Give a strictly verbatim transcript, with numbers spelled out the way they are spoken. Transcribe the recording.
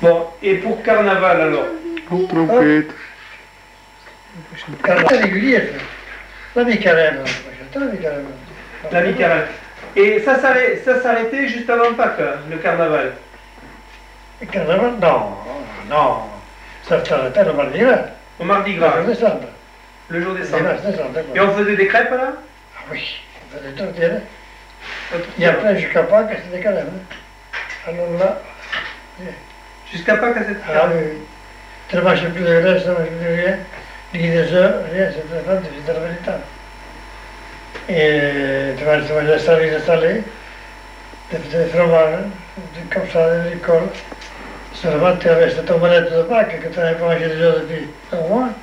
Bon, et pour carnaval alors? Pour trompette. Carnaval régulier, la mi-carême. La mi-carême. Et ça s'arrêtait juste avant Pâques, le carnaval? Le carnaval, non, non. Ça s'arrêtait le mardi gras. Au mardi gras? Le jour décembre. Le jour décembre. décembre Et on faisait des crêpes là? Ah oui, on faisait tout bien. Et après, jusqu'à Pâques, c'était carême. Alors là... Jusqu'à Pâques, c'était Ah oui. Tu ne manges plus de graisse, tu ne manges plus de rien. Ni des œufs, rien, c'est très fort, c'est la vérité. Et tu manges, tu manges la salée, salée, des fromages, comme ça, des écoles. Seulement, tu avais cette omelette de Pâques que tu n'avais pas mangé déjà depuis un mois.